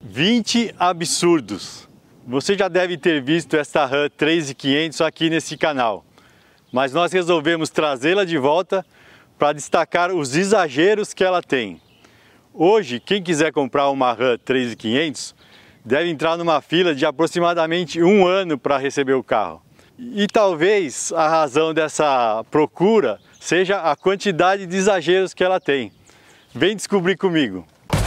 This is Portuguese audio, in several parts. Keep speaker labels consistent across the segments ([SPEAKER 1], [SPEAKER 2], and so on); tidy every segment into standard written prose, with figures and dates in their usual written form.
[SPEAKER 1] 20 absurdos. Você já deve ter visto esta Ram 3500 aqui nesse canal, mas nós resolvemos trazê-la de volta para destacar os exageros que ela tem. Hoje, quem quiser comprar uma Ram 3500 deve entrar numa fila de aproximadamente 1 ano para receber o carro. E talvez a razão dessa procura seja a quantidade de exageros que ela tem. Vem descobrir comigo!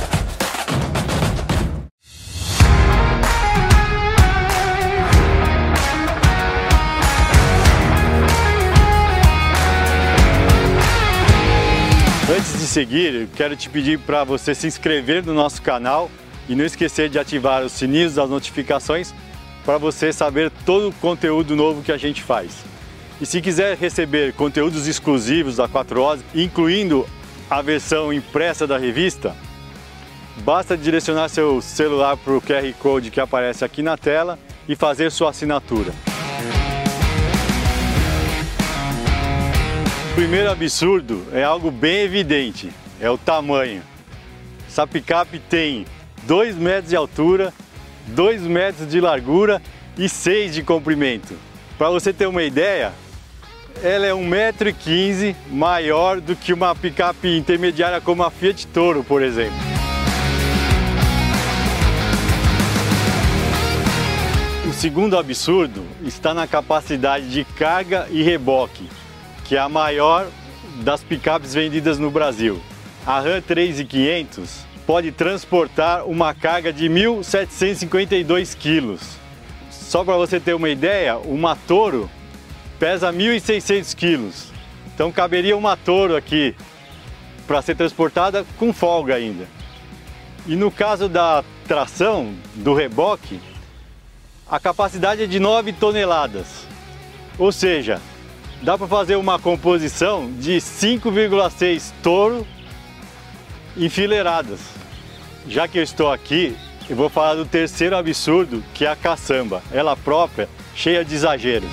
[SPEAKER 1] Antes de seguir, eu quero te pedir para você se inscrever no nosso canal e não esquecer de ativar os sininhos das notificações para você saber todo o conteúdo novo que a gente faz. E se quiser receber conteúdos exclusivos da 4Oz, incluindo a versão impressa da revista, basta direcionar seu celular para o QR Code que aparece aqui na tela e fazer sua assinatura. O primeiro absurdo é algo bem evidente, é o tamanho. Essa picape tem 2 metros de altura, 2 metros de largura e 6 de comprimento. Para você ter uma ideia, ela é 1,15 m maior do que uma picape intermediária como a Fiat Toro, por exemplo. O segundo absurdo está na capacidade de carga e reboque, que é a maior das picapes vendidas no Brasil. A Ram 3500 pode transportar uma carga de 1.752 kg. Só para você ter uma ideia, uma Toro pesa 1.600 kg. Então caberia uma Toro aqui para ser transportada com folga ainda. E no caso da tração, do reboque, a capacidade é de 9 toneladas. Ou seja, dá para fazer uma composição de 5,6 Toro enfileiradas. Já que eu estou aqui, eu vou falar do terceiro absurdo, que é a caçamba, ela própria, cheia de exageros.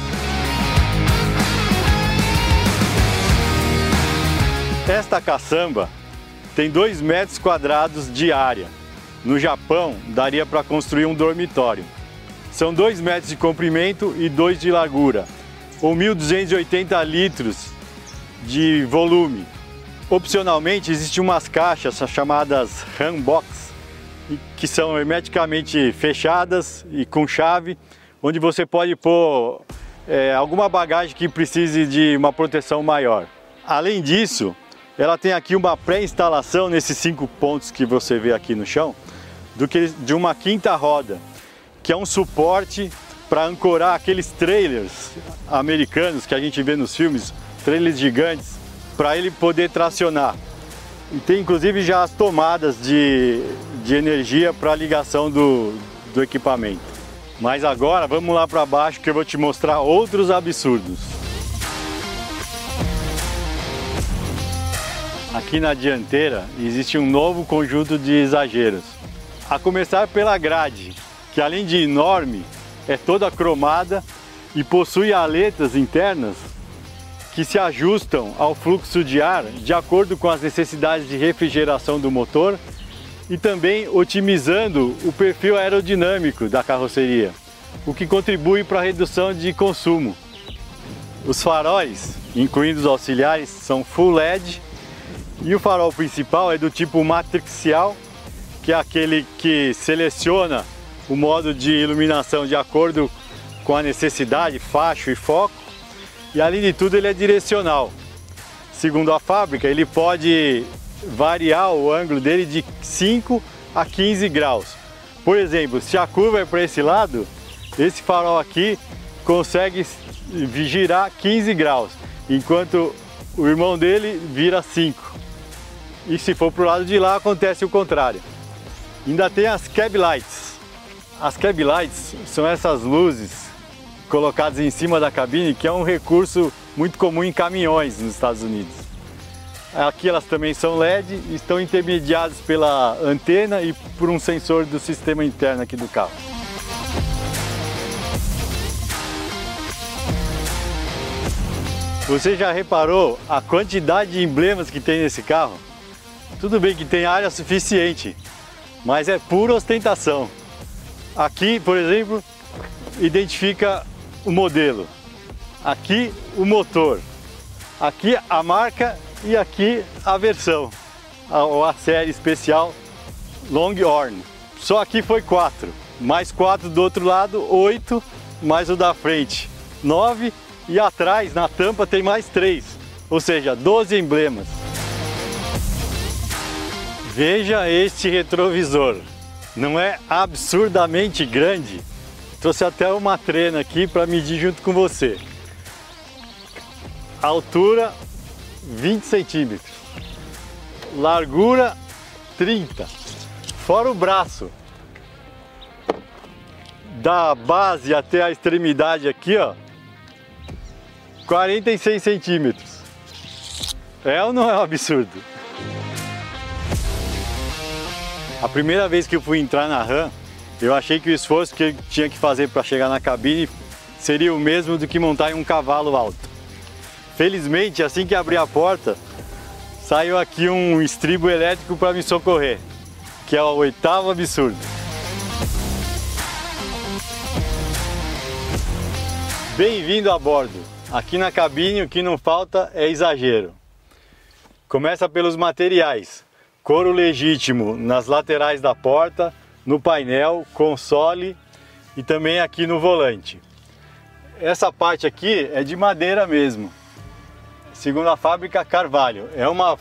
[SPEAKER 1] Esta caçamba tem 2 metros quadrados de área. No Japão, daria para construir um dormitório. São 2 metros de comprimento e 2 de largura, ou 1.280 litros de volume. Opcionalmente, existem umas caixas chamadas Ram Box, que são hermeticamente fechadas e com chave, onde você pode pôr alguma bagagem que precise de uma proteção maior. Além disso, ela tem aqui uma pré-instalação nesses 5 pontos que você vê aqui no chão, de uma quinta roda, que é um suporte para ancorar aqueles trailers americanos que a gente vê nos filmes, trailers gigantes, para ele poder tracionar. E tem inclusive já as tomadas de energia para ligação do equipamento. Mas agora vamos lá para baixo que eu vou te mostrar outros absurdos. Aqui na dianteira existe um novo conjunto de exageros. A começar pela grade, que além de enorme, é toda cromada e possui aletas internas que se ajustam ao fluxo de ar de acordo com as necessidades de refrigeração do motor e também otimizando o perfil aerodinâmico da carroceria, o que contribui para a redução de consumo. Os faróis, incluindo os auxiliares, são Full LED e o farol principal é do tipo matricial, que é aquele que seleciona o modo de iluminação de acordo com a necessidade, facho e foco, e além de tudo ele é direcional. Segundo a fábrica, ele pode variar o ângulo dele de 5 a 15 graus. Por exemplo, se a curva é para esse lado, esse farol aqui consegue girar 15 graus, enquanto o irmão dele vira 5. E se for para o lado de lá, acontece o contrário. Ainda tem as cab lights. As cab lights são essas luzes colocadas em cima da cabine, que é um recurso muito comum em caminhões nos Estados Unidos. Aqui elas também são LED e estão intermediadas pela antena e por um sensor do sistema interno aqui do carro. Você já reparou a quantidade de emblemas que tem nesse carro? Tudo bem que tem área suficiente, mas é pura ostentação. Aqui, por exemplo, identifica o modelo, aqui o motor, aqui a marca e aqui a versão, a série especial Longhorn. Só aqui foi 4, mais 4 do outro lado, 8, mais o da frente, 9, e atrás na tampa tem mais 3, ou seja, 12 emblemas. Veja este retrovisor, não é absurdamente grande? Trouxe até uma trena aqui para medir junto com você. Altura 20 centímetros, largura 30, fora o braço. Da base até a extremidade aqui, ó, 46 centímetros. É ou não é um absurdo? A primeira vez que eu fui entrar na Ram, eu achei que o esforço que eu tinha que fazer para chegar na cabine seria o mesmo do que montar em um cavalo alto. Felizmente, assim que abri a porta, saiu aqui um estribo elétrico para me socorrer, que é o 8º absurdo. Bem-vindo a bordo. Aqui na cabine o que não falta é exagero. Começa pelos materiais. Couro legítimo nas laterais da porta, no painel, console e também aqui no volante. Essa parte aqui é de madeira mesmo. Segundo a fábrica, Carvalho. É uma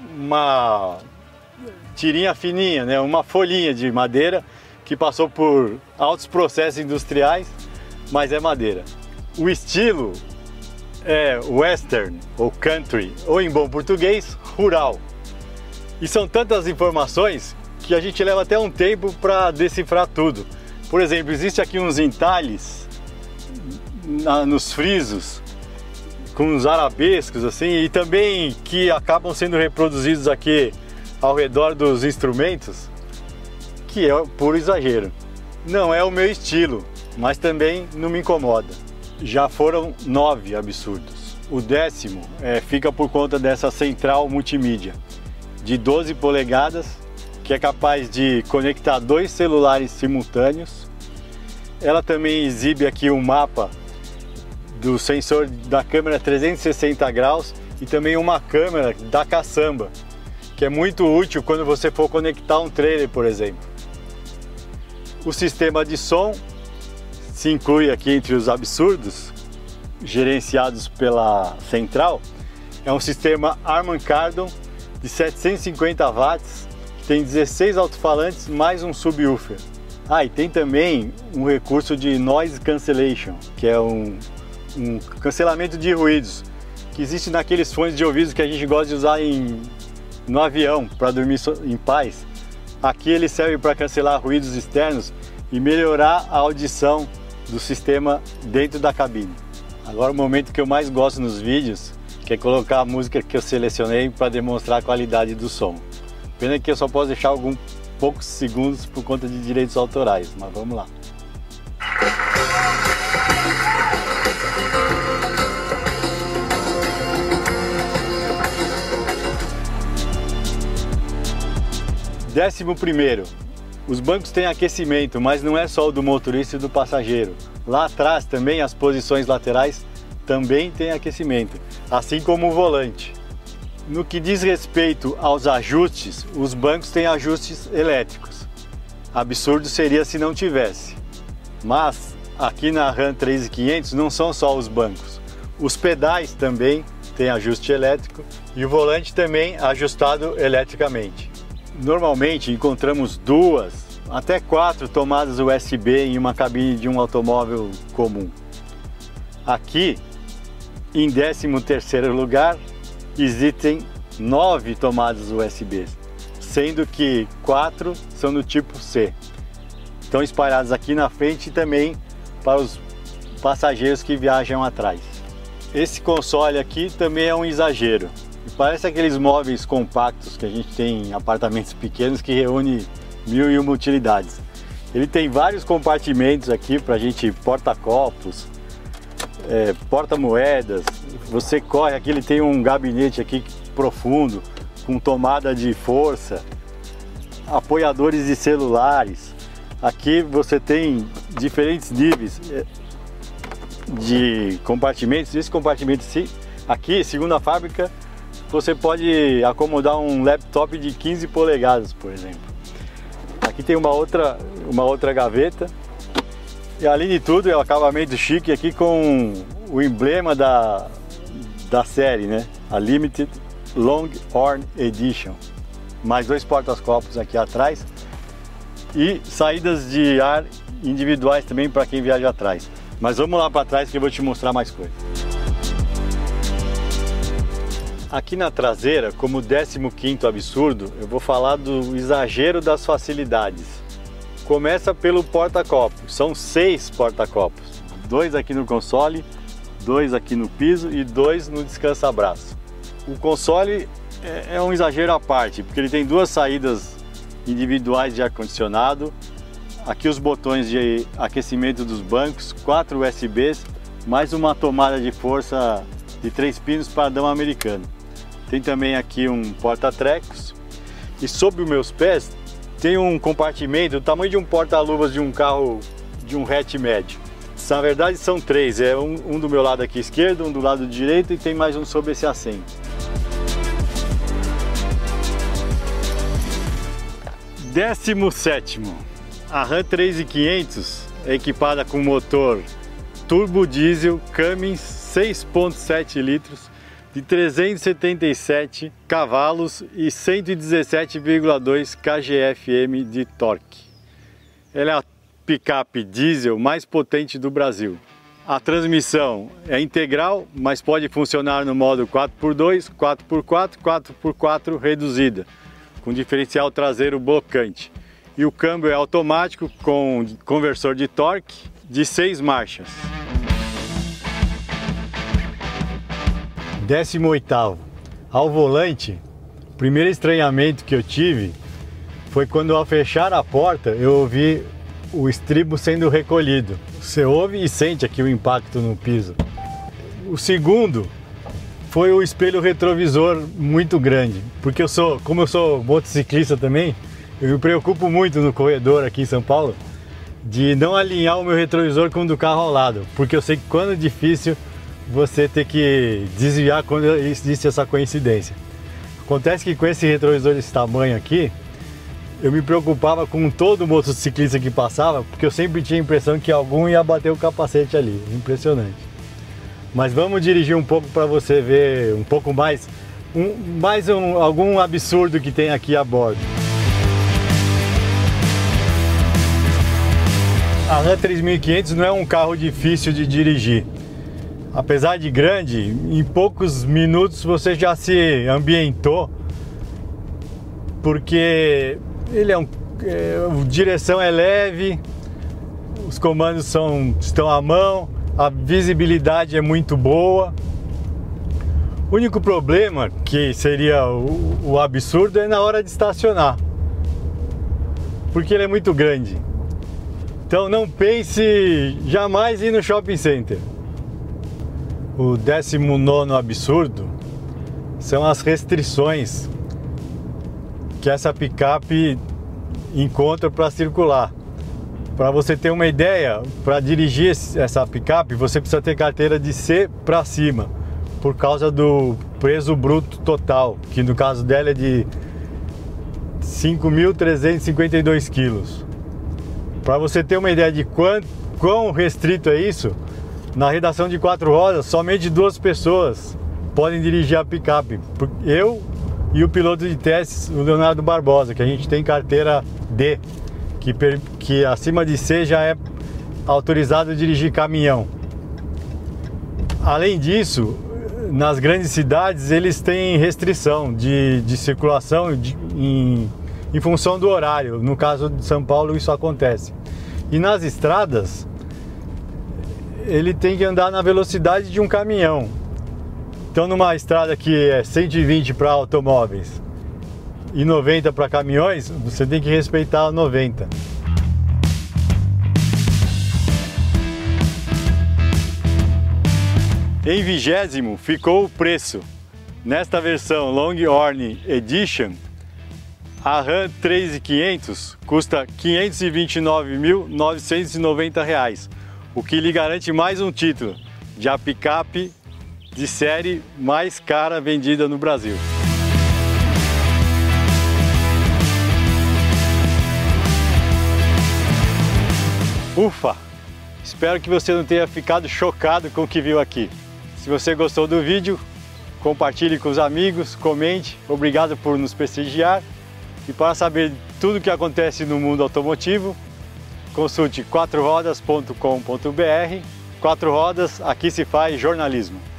[SPEAKER 1] tirinha fininha, né? Uma folhinha de madeira que passou por altos processos industriais, mas é madeira. O estilo é western ou country, ou em bom português, rural. E são tantas informações que a gente leva até um tempo para decifrar tudo. Por exemplo, existe aqui uns entalhes nos frisos, com uns arabescos assim, e também que acabam sendo reproduzidos aqui ao redor dos instrumentos, que é puro exagero. Não é o meu estilo, mas também não me incomoda. Já foram 9 absurdos. O 10º fica por conta dessa central multimídia de 12 polegadas, que é capaz de conectar 2 celulares simultâneos. Ela também exibe aqui um mapa do sensor da câmera 360 graus e também uma câmera da caçamba, que é muito útil quando você for conectar um trailer, por exemplo. O sistema de som se inclui aqui entre os absurdos, gerenciados pela central. É um sistema Harman Kardon de 750 watts, que tem 16 alto-falantes mais um subwoofer. E tem também um recurso de Noise Cancellation, que é um cancelamento de ruídos, que existe naqueles fones de ouvido que a gente gosta de usar no avião para dormir em paz. Aqui ele serve para cancelar ruídos externos e melhorar a audição do sistema dentro da cabine. Agora o momento que eu mais gosto nos vídeos, que é colocar a música que eu selecionei para demonstrar a qualidade do som. Pena que eu só posso deixar alguns poucos segundos por conta de direitos autorais, mas vamos lá. Décimo primeiro, os bancos têm aquecimento, mas não é só o do motorista e do passageiro. Lá atrás também as posições laterais também têm aquecimento, assim como o volante. No que diz respeito aos ajustes, os bancos têm ajustes elétricos. Absurdo seria se não tivesse. Mas aqui na Ram 3500 não são só os bancos. Os pedais também têm ajuste elétrico e o volante também ajustado eletricamente. Normalmente encontramos 2 até 4 tomadas USB em uma cabine de um automóvel comum. Aqui, em 13º lugar, existem 9 tomadas USB, sendo que 4 são do tipo C. Estão espalhadas aqui na frente e também para os passageiros que viajam atrás. Esse console aqui também é um exagero. Parece aqueles móveis compactos que a gente tem em apartamentos pequenos que reúne 1001 utilidades. Ele tem vários compartimentos aqui para a gente porta-copos, porta-moedas. Você corre aqui, ele tem um gabinete aqui profundo com tomada de força. apoiadores de celulares. Aqui você tem diferentes níveis de compartimentos. Esse compartimento aqui, segundo a fábrica, você pode acomodar um laptop de 15 polegadas, por exemplo. Aqui tem uma outra gaveta. E além de tudo, é um acabamento chique aqui com o emblema da série, né? A Limited Longhorn Edition. Mais 2 porta-copos aqui atrás. E saídas de ar individuais também para quem viaja atrás. Mas vamos lá para trás que eu vou te mostrar mais coisas. Aqui na traseira, como 15º absurdo, eu vou falar do exagero das facilidades. Começa pelo porta-copos, são 6 porta-copos. 2 aqui no console, 2 aqui no piso e 2 no descansa-braço. O console é um exagero à parte, porque ele tem 2 saídas individuais de ar-condicionado. Aqui os botões de aquecimento dos bancos, 4 USBs, mais uma tomada de força de 3 pinos padrão americano. Tem também aqui um porta-trecos e sob os meus pés tem um compartimento do tamanho de um porta-luvas de um carro de um hatch médio. Na verdade são 3, é um do meu lado aqui esquerdo, um do lado direito e tem mais um sobre esse assento. Décimo sétimo, a Ram 3500 é equipada com motor turbo diesel Cummins 6.7 litros de 377 cavalos e 117,2 kgfm de torque. Ela é a picape diesel mais potente do Brasil. A transmissão é integral, mas pode funcionar no modo 4x2, 4x4, 4x4 reduzida, com diferencial traseiro blocante. E o câmbio é automático com conversor de torque de 6 marchas. 18º, ao volante, o primeiro estranhamento que eu tive foi quando ao fechar a porta eu ouvi o estribo sendo recolhido. Você ouve e sente aqui o impacto no piso. O segundo foi o espelho retrovisor muito grande, porque como eu sou motociclista também, eu me preocupo muito no corredor aqui em São Paulo de não alinhar o meu retrovisor com o do carro ao lado, porque eu sei que quando é difícil você ter que desviar quando existe essa coincidência. Acontece que com esse retrovisor desse tamanho aqui, eu me preocupava com todo motociclista que passava, porque eu sempre tinha a impressão que algum ia bater o capacete ali. Impressionante. Mas vamos dirigir um pouco para você ver um pouco mais, algum absurdo que tem aqui a bordo. A Ram 3500 não é um carro difícil de dirigir. Apesar de grande, em poucos minutos você já se ambientou, porque ele a direção é leve, os comandos estão à mão, a visibilidade é muito boa. O único problema, que seria o absurdo, é na hora de estacionar, porque ele é muito grande. Então não pense jamais em ir no shopping center. O 19º absurdo são as restrições que essa picape encontra para circular. Para você ter uma ideia, para dirigir essa picape você precisa ter carteira de C para cima, por causa do peso bruto total, que no caso dela é de 5.352 quilos. Para você ter uma ideia de quão restrito é isso, na redação de 4 rodas, somente 2 pessoas podem dirigir a picape. Eu e o piloto de testes, o Leonardo Barbosa, que a gente tem carteira D, que acima de C já é autorizado a dirigir caminhão. Além disso, nas grandes cidades eles têm restrição de circulação em função do horário. No caso de São Paulo isso acontece. E nas estradas ele tem que andar na velocidade de um caminhão. Então numa estrada que é 120 para automóveis e 90 para caminhões, você tem que respeitar 90. Em 20º ficou o preço. Nesta versão Longhorn Edition, A Ram 3500 custa R$ 529.990, o que lhe garante mais um título de a picape de série mais cara vendida no Brasil. Ufa! Espero que você não tenha ficado chocado com o que viu aqui. Se você gostou do vídeo, compartilhe com os amigos, comente. Obrigado por nos prestigiar. E para saber tudo o que acontece no mundo automotivo, consulte quatrorodas.com.br. 4 Rodas, aqui se faz jornalismo.